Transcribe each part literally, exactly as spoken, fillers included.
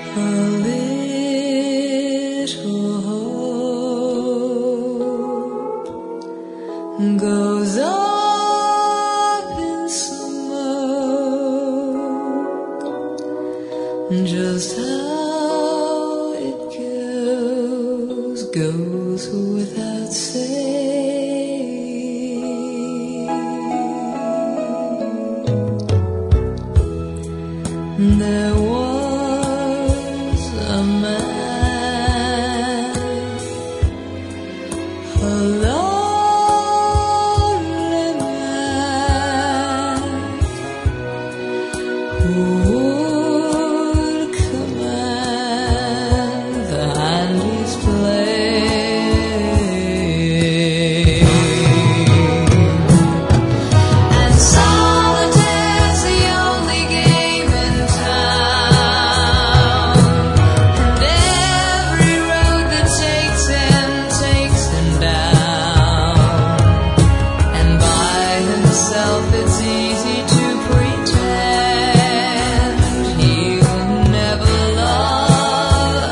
A little hope goes up in smoke. Just how it goes, goes without saying. There was a man, a lonely man, who would command the hand he's playing. And solitaire's the only game in town, and every road that takes him takes him down. And by himself it's easy to pretend he will never love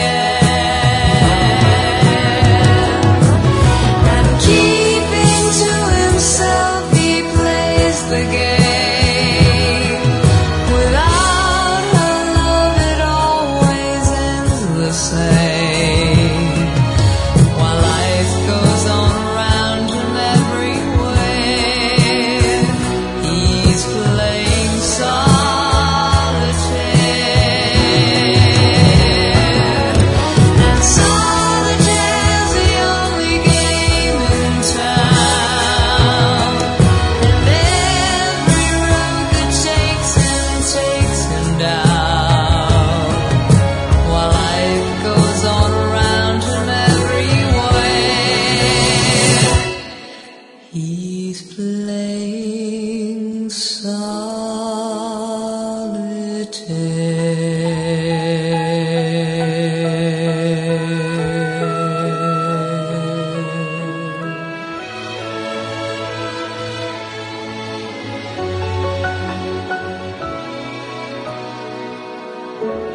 again. And keeping to himself he plays the game. Without her love it always ends the same. While life goes on round him everywhere, he's playing solitaire. And solitaire's the only game in town, and every road that takes him takes him down. While life goes on around him everywhere, he's playing solitaire.